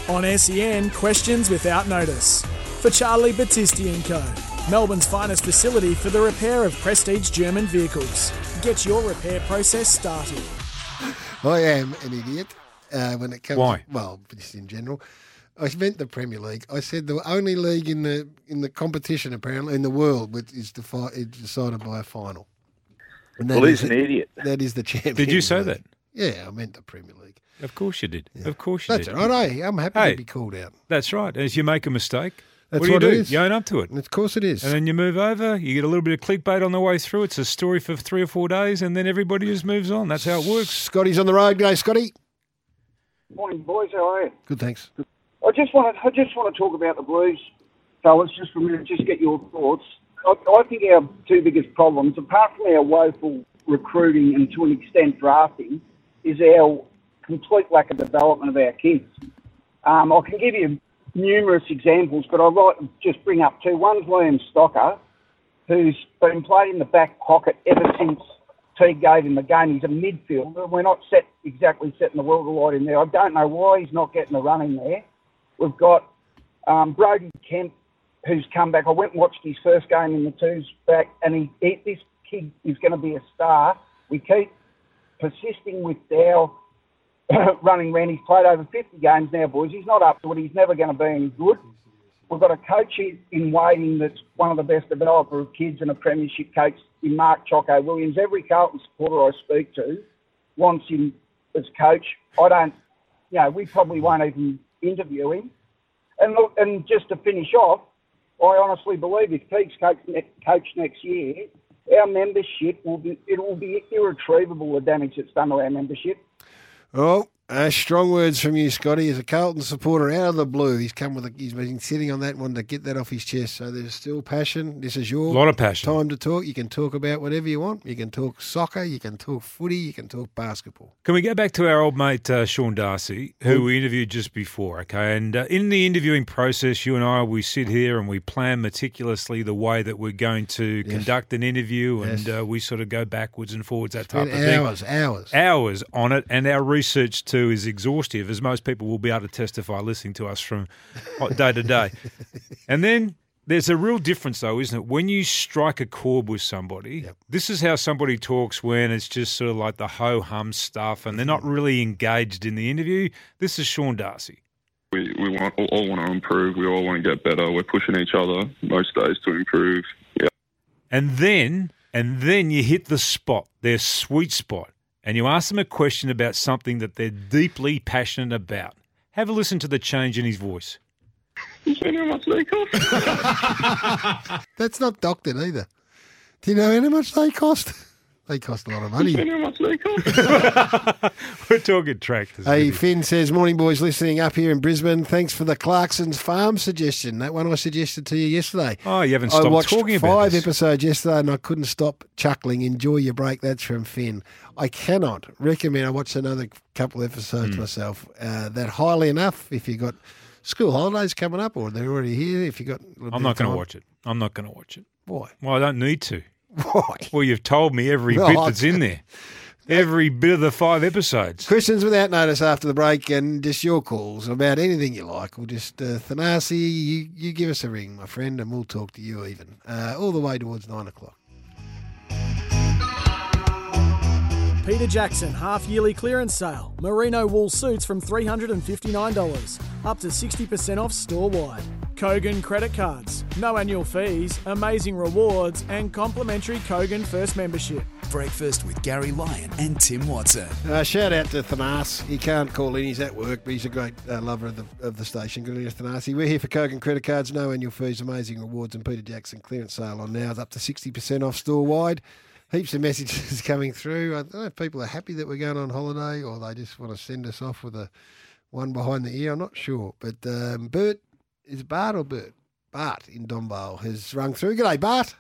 On SEN, questions without notice. For Charlie Battisti & Co. Melbourne's finest facility for the repair of prestige German vehicles. Get your repair process started. I am an idiot when it comes. Why? Well, just in general. I meant the Premier League. I said the only league in the competition, apparently, in the world is decided by a final. And Well, he's an idiot. That is the Champions Did you say League. that? Yeah, I meant the Premier League. Of course you did. Yeah. Of course you That's did. all right. Hey, I'm happy to be called out. That's right. As you make a mistake, That's what do you what do? it is. You own up to it. Of course it is. And then you move over, you get a little bit of clickbait on the way through. It's a story for 3 or 4 days, and then everybody just moves on. That's how it works. Scotty's on the road. G'day, Scotty. Morning, boys. How are you? Good, thanks. I just want to talk about the Blues, fellas, just for a minute, just get your thoughts. I think our two biggest problems, apart from our woeful recruiting and to an extent drafting, is our complete lack of development of our kids. I can give you numerous examples, but I'd like to just bring up two. One's Liam Stocker, who's been played in the back pocket ever since Teague gave him the game. He's a midfielder. We're not exactly setting the world alight in there. I don't know why he's not getting the run in there. We've got Brody Kemp, who's come back. I went and watched his first game in the twos back, and this kid is going to be a star. We keep persisting with Dow running around. He's played over 50 games now, boys. He's not up to it. He's never going to be any good. We've got a coach in waiting that's one of the best developer of kids and a premiership coach in Mark Choco Williams. Every Carlton supporter I speak to wants him as coach. We probably won't even interview him. And look, and just to finish off, I honestly believe if Peake's coach next year, our membership will be irretrievable, the damage that's done to our membership. Oh, strong words from you, Scotty. As a Carlton supporter out of the blue, he's been sitting on that one to get that off his chest. So there's still passion. This is your lot of passion. Time to talk. You can talk about whatever you want. You can talk soccer. You can talk footy. You can talk basketball. Can we go back to our old mate Sean Darcy, who we interviewed just before, okay? And in the interviewing process, you and I, we sit here and we plan meticulously the way that we're going to conduct an interview, and we sort of go backwards and forwards, that type of thing. Hours on it, and our research too is exhaustive, as most people will be able to testify listening to us from day to day. And then there's a real difference, though, isn't it? When you strike a chord with somebody, this is how somebody talks when it's just sort of like the ho-hum stuff and they're not really engaged in the interview. This is Sean Darcy. We all want to improve. We all want to get better. We're pushing each other most days to improve. Yeah. And then you hit the spot, their sweet spot, and you ask them a question about something that they're deeply passionate about. Have a listen to the change in his voice. You seen how much they cost? That's not doctored either. Do you know how much they cost? They cost a lot of money. You seen how much they cost? We're talking tractors. Hey, Finn says, morning, boys, listening up here in Brisbane. Thanks for the Clarkson's Farm suggestion. That one I suggested to you yesterday. Oh, you haven't stopped talking about I watched 5 this. episodes yesterday and I couldn't stop chuckling. Enjoy your break. That's from Finn. I cannot recommend. I watched another couple of episodes myself. That highly enough, if you've got school holidays coming up or they're already here, if you've got... I'm not going to watch it. I'm not going to watch it. Why? Well, I don't need to. Why? Well, you've told me every bit that's in there. Every bit of the 5 episodes. Questions without notice after the break and just your calls about anything you like. We'll just, Thanasi, you give us a ring, my friend, and we'll talk to you even. All the way towards 9 o'clock. Peter Jackson half-yearly clearance sale. Merino wool suits from $359. Up to 60% off store-wide. Kogan credit cards. No annual fees, amazing rewards and complimentary Kogan First membership. Breakfast with Gary Lyon and Tim Watson. Shout out to Thanas. He can't call in. He's at work, but he's a great lover of the station. Good on you, Thanasi. We're here for Kogan credit cards. No annual fees, amazing rewards, and Peter Jackson clearance sale on now is up to 60% off store-wide. Heaps of messages coming through. I don't know if people are happy that we're going on holiday or they just want to send us off with a one behind the ear. I'm not sure. But Bert, is it Bart or Bert? Bart in Dombasle has rung through. G'day, Bart.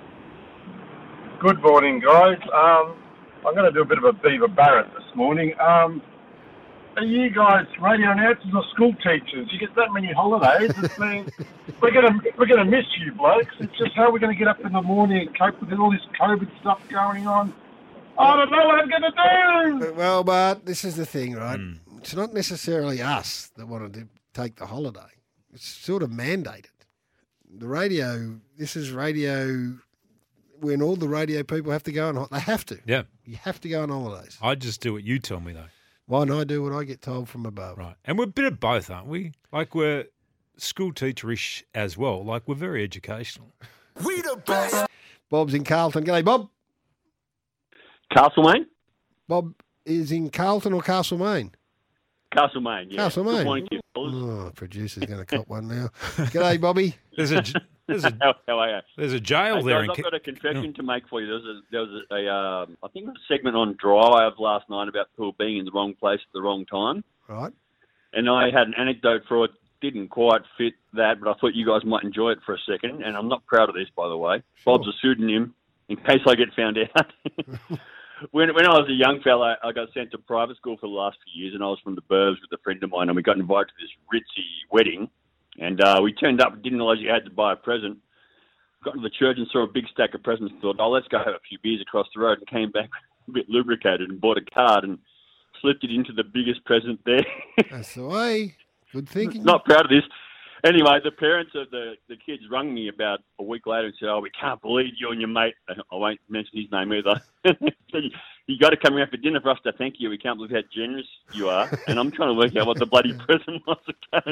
Good morning, guys. I'm going to do a bit of a Beaver Barrett this morning. Are you guys radio announcers or school teachers? You get that many holidays. It's been, we're going to miss you blokes. It's just how we're going to get up in the morning and cope with all this COVID stuff going on. I don't know what I'm going to do. Well, Bart, this is the thing, right? It's not necessarily us that want to take the holiday. It's sort of mandated. The radio, this is radio when all the radio people have to go on. They have to. Yeah. You have to go on holidays. I just do what you tell me, though. Why not do what I get told from above? Right. And we're a bit of both, aren't we? Like we're school teacherish as well. Like we're very educational. We the best. Bob's in Carlton. G'day, Bob. Castlemaine? Bob is in Carlton or Castlemaine? Castlemaine, yeah. Castlemaine. Good morning to you, fellas. Oh, producer's going to cop one now. G'day, Bobby. There's a How are you? there's a jail Hey, there. guys, I've got a confession to make for you. There was I think it was a segment on Drive last night about people being in the wrong place at the wrong time. Right. And I had an anecdote for it. Didn't quite fit that, but I thought you guys might enjoy it for a second. And I'm not proud of this, by the way. Sure. Bob's a pseudonym in case I get found out. When I was a young fella, I got sent to private school for the last few years, and I was from the burbs with a friend of mine, and we got invited to this ritzy wedding. And we turned up and didn't realise you had to buy a present. Got to the church and saw a big stack of presents and thought, oh, let's go have a few beers across the road, and came back a bit lubricated and bought a card and slipped it into the biggest present there. That's the way. Good thinking. Not proud of this. Anyway, the parents of the kids rung me about a week later and said, oh, we can't believe you and your mate, I won't mention his name either, you got to come around for dinner for us to thank you. We can't believe how generous you are. And I'm trying to work out what the bloody present was.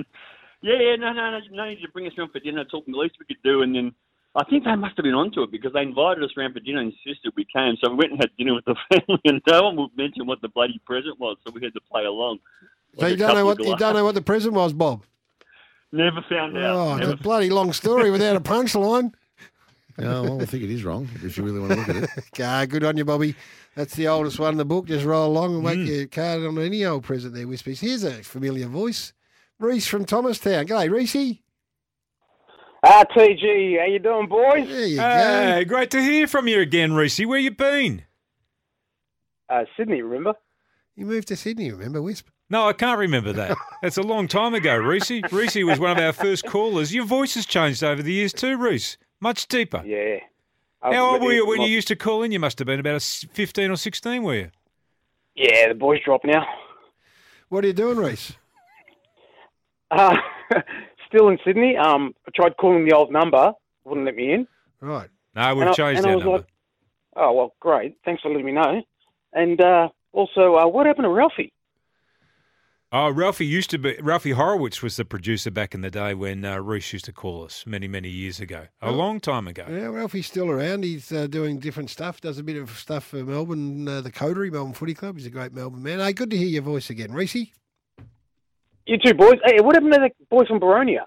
No need to bring us around for dinner. It's all the least we could do. And then I think they must have been onto it because they invited us around for dinner and insisted we came. So we went and had dinner with the family and no one would mention what the bloody present was. So we had to play along. So you don't know what the present was, Bob? Never found out. Oh, it's a bloody long story without a punchline. Yeah, well, I think it is wrong if you really want to look at it. Good on you, Bobby. That's the oldest one in the book. Just roll along and make your card on any old present there, Wispies. Here's a familiar voice. Reese from Thomastown. G'day, Reese. TG, how you doing, boys? There you Hey, great to hear from you again, Reese. Where you been? Sydney, remember? You moved to Sydney, remember, Wisp? No, I can't remember that. That's a long time ago, Reese. Reese was one of our first callers. Your voice has changed over the years too, Reese. Much deeper. Yeah. How old were you when you used to call in? You must have been about 15 or 16, were you? Yeah, the boys drop now. What are you doing, Reese? Still in Sydney. I tried calling the old number. Wouldn't let me in. Right. No, we've changed our number. Like, oh, well, great. Thanks for letting me know. And also, what happened to Ralphie? Oh, Ralphie Horowitz was the producer back in the day when Reese used to call us many, many years ago. A long time ago. Yeah, Ralphie's still around. He's doing different stuff, does a bit of stuff for Melbourne, the Coterie, Melbourne Footy Club. He's a great Melbourne man. Hey, good to hear your voice again. Reese? You too, boys. Hey, what happened to that boy from Baronia?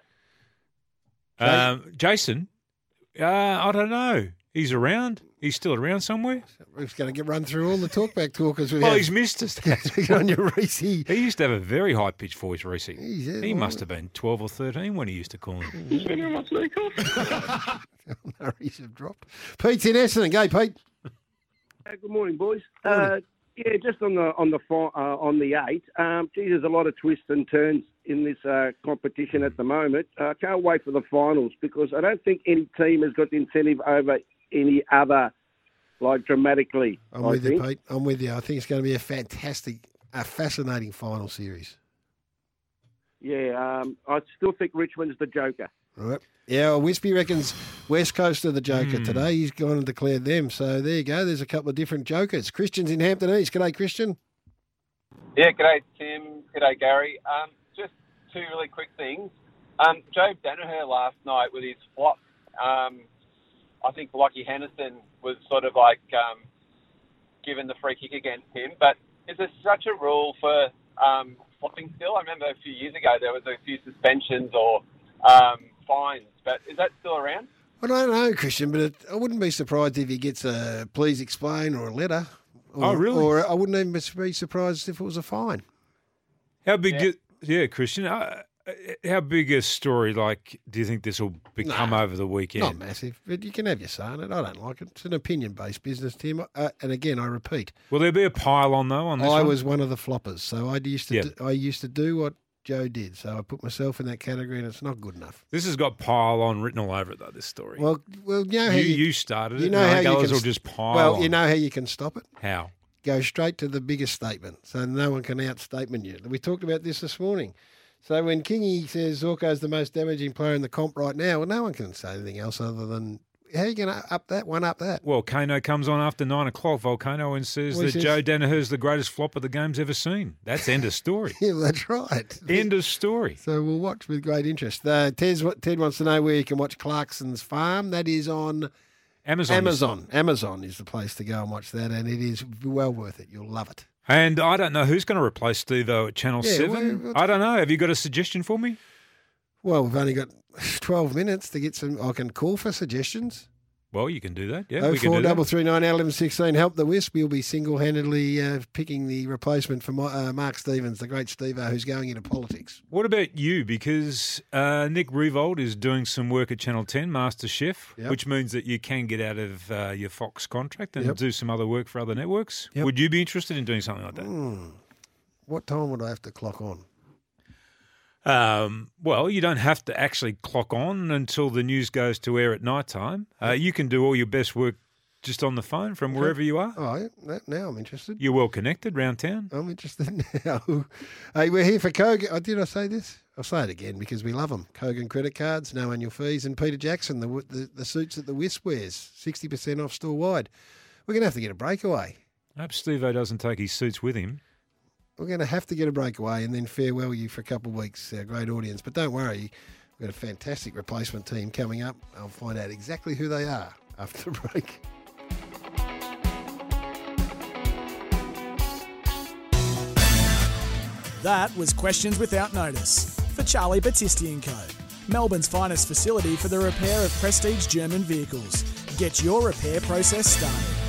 Jason? I don't know. He's around. He's still around somewhere. We're going to run through all the talkback talkers. Well, he's missed us. On your Reese. He used to have a very high-pitched voice, Reese. He must have been been 12 or 13 when he used to call him. No, he's a drop. Pete's in Essendon. Go, Pete. Good morning, boys. Morning. Yeah, just on the 8. There's a lot of twists and turns in this competition at the moment. I can't wait for the finals because I don't think any team has got the incentive over any other, like dramatically. I'm with you, Pete. I'm with you. I think it's going to be a fascinating final series. Yeah, I still think Richmond's the joker. All right. Yeah, well, Wispy reckons West Coast are the joker today. He's gone and declared them. So there you go. There's a couple of different jokers. Christian's in Hampton East. G'day, Christian. Yeah, g'day, Tim. G'day, Gary. Just two really quick things. Joe Danaher last night with his flop, I think Lockie Henderson was sort of like given the free kick against him. But is there such a rule for flopping still? I remember a few years ago there was a few suspensions or fines, but is that still around? I don't know, Christian, but I wouldn't be surprised if he gets a please explain or a letter. Or, really? Or I wouldn't even be surprised if it was a fine. How big? Christian. How big a story do you think this will become over the weekend? Not massive, but you can have your say on it. I don't like it. It's an opinion-based business, Tim. And again, I repeat. Will there be a pile on though? On this I one? was one of the floppers, so I used to do what Joe did. So I put myself in that category, and it's not good enough. This has got pile on written all over it, though. This story. Well, you know how you started it. You know how you others can will just pile. Well, on. you know how you can stop it. How? Go straight to the biggest statement, so no one can outstatement you. We talked about this morning. So when Kingy says Zorko's the most damaging player in the comp right now, well, no one can say anything else other than, how are you going to up that? Well, Kano comes on after 9 o'clock, Volcano, and says that Joe Danaher's the greatest flopper the game's ever seen. That's end of story. Yeah, that's right. End of story. So we'll watch with great interest. Ted wants to know where you can watch Clarkson's Farm. That is on Amazon. Amazon is the place to go and watch that, and it is well worth it. You'll love it. And I don't know who's going to replace Steve-O at Channel 7. I don't know. Have you got a suggestion for me? Well, we've only got 12 minutes to get some. I can call for suggestions. Well, you can do that. Yeah, we can do 0433 1116. Help the Wisp. You'll be single-handedly picking the replacement for Mark Stevens, the great Steve-O, who's going into politics. What about you? Because Nick Revold is doing some work at Channel 10, Master Chef, which means that you can get out of your Fox contract and do some other work for other networks. Yep. Would you be interested in doing something like that? What time would I have to clock on? Well, you don't have to actually clock on until the news goes to air at night time. You can do all your best work just on the phone from wherever you are. Oh, now I'm interested. You're well connected round town. I'm interested now. Hey, we're here for Kogan. Did I say this? I'll say it again because we love them. Kogan credit cards, no annual fees, and Peter Jackson, the suits that the Wisp wears, 60% off store wide. We're going to have to get a breakaway. I hope Steve-O doesn't take his suits with him. We're going to have to get a breakaway and then farewell you for a couple of weeks, our great audience. But don't worry, we've got a fantastic replacement team coming up. I'll find out exactly who they are after the break. That was Questions Without Notice for Charlie Battisti & Co. Melbourne's finest facility for the repair of prestige German vehicles. Get your repair process started.